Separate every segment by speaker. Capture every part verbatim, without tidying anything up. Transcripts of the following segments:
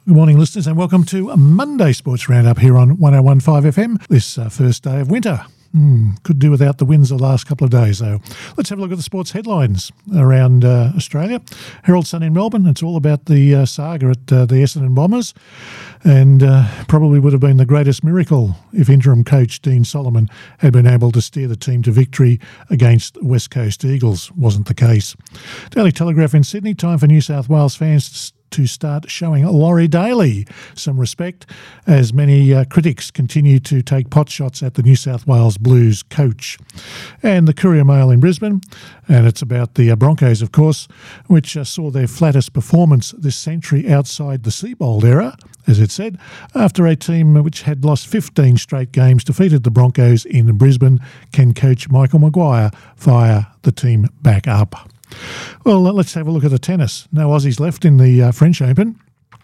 Speaker 1: Good morning, listeners, and welcome to a Monday Sports Roundup here on one oh one point five F M, this uh, first day of winter. Hmm, could do without the winds the last couple of days, though. Let's have a look at the sports headlines around uh, Australia. Herald Sun in Melbourne, it's all about the uh, saga at uh, the Essendon Bombers, and uh, probably would have been the greatest miracle if interim coach Dean Solomon had been able to steer the team to victory against West Coast Eagles. Wasn't the case. Daily Telegraph in Sydney, time for New South Wales fans to start showing Laurie Daly some respect, as many uh, critics continue to take potshots at the New South Wales Blues coach. And the Courier Mail in Brisbane, and it's about the uh, Broncos, of course, which uh, saw their flattest performance this century outside the Seabold era, as it said, after a team which had lost fifteen straight games defeated the Broncos in Brisbane. Can coach Michael Maguire fire the team back up? Well, let's have a look at the tennis. No Aussies left in the uh, French Open.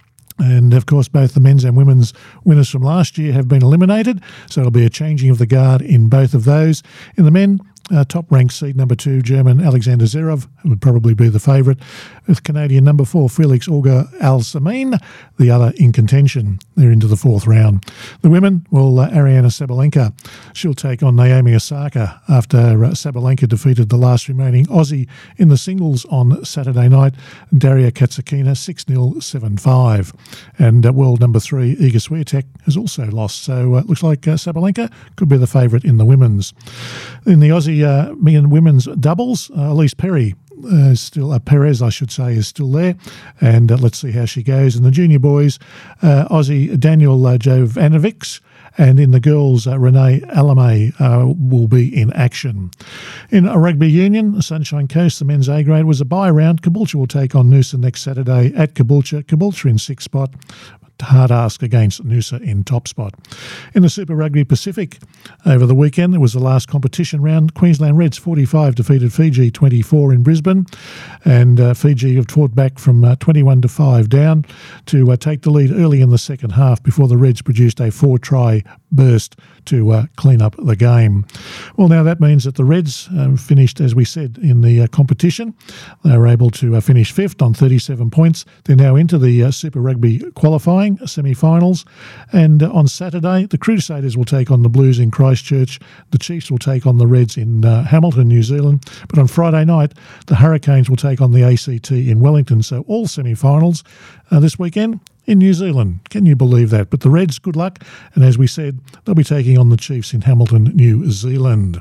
Speaker 1: And, of course, both the men's and women's winners from last year have been eliminated, so it'll be a changing of the guard in both of those. In the men, uh, top-ranked seed number two, German Alexander Zverev, who would probably be the favourite, with Canadian number four, Felix Auger-Aliassime, the other in contention. They're into the fourth round. The women, well, uh, Ariana Sabalenka, she'll take on Naomi Osaka after uh, Sabalenka defeated the last remaining Aussie in the singles on Saturday night, Daria Katsakina, six nil, seven five. And uh, world number three, Iga Swiatek, has also lost. So it uh, looks like uh, Sabalenka could be the favourite in the women's. In the Aussie uh, men and women's doubles, uh, Elise Perry, Uh, is still uh, Perez, I should say, is still there, and uh, let's see how she goes. In the junior boys, uh, Aussie Daniel uh, Jovanovic, and in the girls, uh, Renee Alame uh, will be in action. In a rugby union, Sunshine Coast, the men's A grade was a bye round. Caboolture will take on Noosa next Saturday at Caboolture. Caboolture in sixth spot. Hard ask against Noosa in top spot. In the Super Rugby Pacific, over the weekend, it was the last competition round. Queensland Reds forty-five defeated Fiji twenty-four in Brisbane, and uh, Fiji have fought back from uh, twenty-one to five down to uh, take the lead early in the second half before the Reds produced a four-try burst to uh, clean up the game. Well, now that means that the Reds um, finished, as we said, in the uh, competition. They were able to uh, finish fifth on thirty-seven points. They're now into the uh, Super Rugby qualifying semi-finals, and uh, on Saturday the Crusaders will take on the Blues in Christchurch. The Chiefs will take on the Reds in uh, Hamilton, New Zealand. But on Friday night the Hurricanes will take on the A C T in Wellington. So all semi-finals uh, this weekend in New Zealand. Can you believe that? But the Reds, good luck, and as we said, they'll be taking on the Chiefs in Hamilton, New Zealand.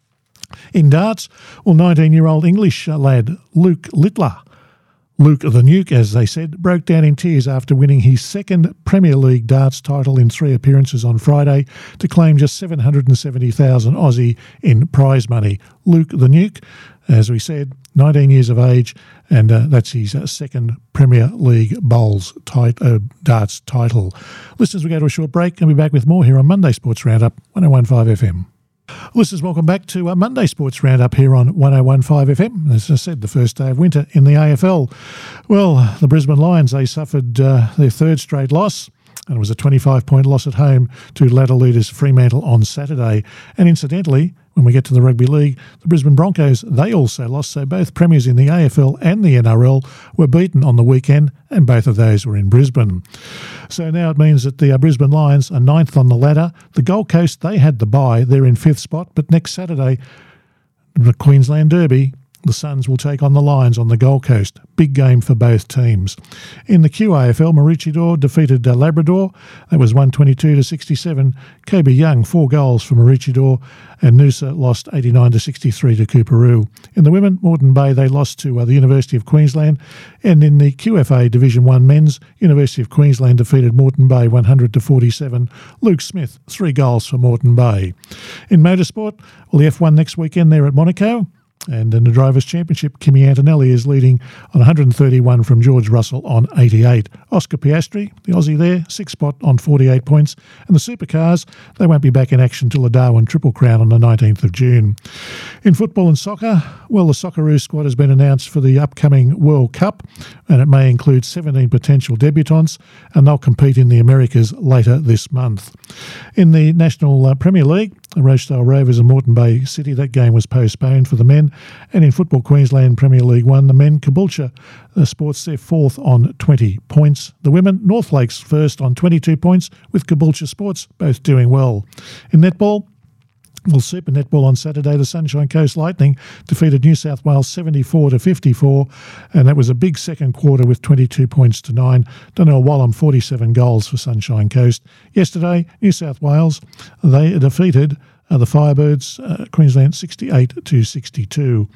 Speaker 1: In darts, well, nineteen-year-old English lad Luke Littler, Luke the Nuke, as they said, broke down in tears after winning his second Premier League darts title in three appearances on Friday to claim just seven hundred seventy thousand Aussie in prize money. Luke the Nuke, as we said, nineteen years of age, and uh, that's his uh, second Premier League bowls tit- uh, darts title. Listeners, we go to a short break and we'll be back with more here on Monday Sports Roundup, one oh one point five F M. Listeners, welcome back to a Monday Sports Roundup here on one oh one point five F M. As I said, the first day of winter in the A F L. Well, the Brisbane Lions, they suffered uh, their third straight loss, and it was a twenty-five point loss at home to ladder leaders Fremantle on Saturday. And incidentally, when we get to the Rugby League, the Brisbane Broncos, they also lost, so both premiers in the A F L and the N R L were beaten on the weekend, and both of those were in Brisbane. So now it means that the uh, Brisbane Lions are ninth on the ladder. The Gold Coast, they had the bye, they're in fifth spot, but next Saturday, the Queensland Derby, the Suns will take on the Lions on the Gold Coast. Big game for both teams. In the Q A F L, Maroochydore defeated uh, Labrador. That was one twenty-two to sixty-seven. Kobe Young, four goals for Maroochydore, and Noosa lost eighty-nine to sixty-three to Coorparoo. In the women, Moreton Bay, they lost to uh, the University of Queensland. And in the Q F A Division one men's, University of Queensland defeated Moreton Bay one hundred to forty-seven. Luke Smith, three goals for Moreton Bay. In motorsport, well, the F one next weekend there at Monaco. And in the Drivers' Championship, Kimi Antonelli is leading on one hundred thirty-one from George Russell on eighty-eight. Oscar Piastri, the Aussie there, sixth spot on forty-eight points. And the Supercars, they won't be back in action till the Darwin Triple Crown on the nineteenth of June. In football and soccer, well, the Socceroos squad has been announced for the upcoming World Cup, and it may include seventeen potential debutants, and they'll compete in the Americas later this month. In the National uh, Premier League, Rochdale Rovers and Moreton Bay City. That game was postponed for the men. And in Football Queensland Premier League One, the men, Caboolture uh, Sports, they're fourth on twenty points. The women, North Lakes first on twenty-two points, with Caboolture Sports both doing well. In netball, well, Super Netball on Saturday, the Sunshine Coast Lightning defeated New South Wales seventy-four to fifty-four, and that was a big second quarter with twenty-two points to nine. Donnell Wallam, forty-seven goals for Sunshine Coast. Yesterday, New South Wales, they defeated uh, the Firebirds, uh, Queensland sixty-eight to sixty-two.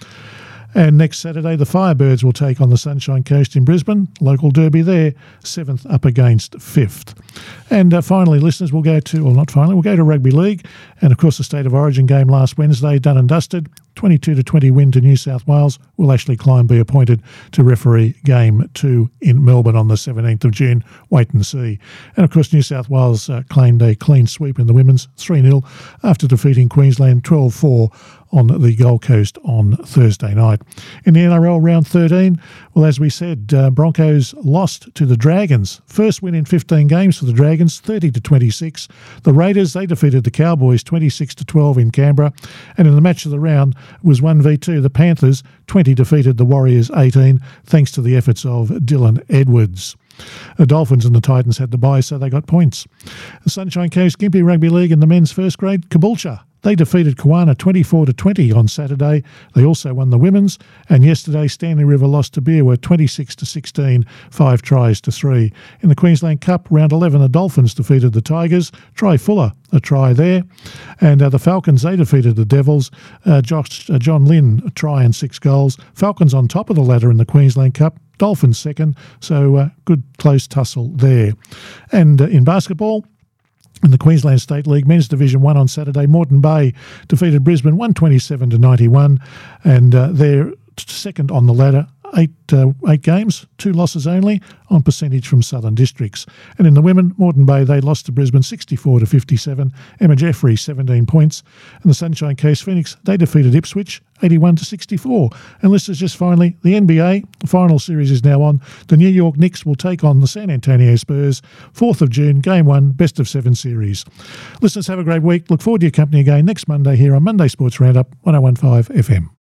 Speaker 1: And next Saturday, the Firebirds will take on the Sunshine Coast in Brisbane. Local derby there, seventh up against fifth. And uh, finally, listeners, we'll go to, well, not finally, we'll go to Rugby League. And, of course, the State of Origin game last Wednesday, done and dusted. twenty-two to twenty win to New South Wales. Will Ashley Klein be appointed to referee game two in Melbourne on the seventeenth of June? Wait and see. And, of course, New South Wales uh, claimed a clean sweep in the women's three nil after defeating Queensland twelve four on the Gold Coast on Thursday night. In the N R L round thirteen, well, as we said, uh, Broncos lost to the Dragons. First win in fifteen games for the Dragons, thirty to twenty-six. The Raiders, they defeated the Cowboys twenty-six to twelve in Canberra. And in the match of the round was one v two. The Panthers, twenty defeated the Warriors eighteen, thanks to the efforts of Dylan Edwards. The Dolphins and the Titans had the bye, so they got points. The Sunshine Coast Gympie Rugby League in the men's first grade, Caboolture. They defeated Kawana twenty-four to twenty on Saturday. They also won the women's, and yesterday Stanley River lost to Beerwah twenty-six to sixteen, five tries to three. In the Queensland Cup, round eleven, the Dolphins defeated the Tigers. Try Fuller, a try there. And uh, the Falcons, they defeated the Devils. Uh, Josh, uh, John Lynn, a try and six goals. Falcons on top of the ladder in the Queensland Cup. Dolphins second, so uh, good close tussle there. And uh, in basketball, in the Queensland State League Men's Division one on Saturday, Moreton Bay defeated Brisbane one twenty-seven to ninety-one, and uh, they're second on the ladder. Eight uh, eight games, two losses only on percentage from Southern Districts. And in the women, Moreton Bay, they lost to Brisbane sixty-four to fifty-seven. Emma Jeffrey, seventeen points. And the Sunshine Coast Phoenix, they defeated Ipswich eighty-one to sixty-four. And listeners, just finally, the N B A, the final series is now on. The New York Knicks will take on the San Antonio Spurs, fourth of June, game one, best of seven series. Listeners, have a great week. Look forward to your company again next Monday here on Monday Sports Roundup, one oh one point five F M.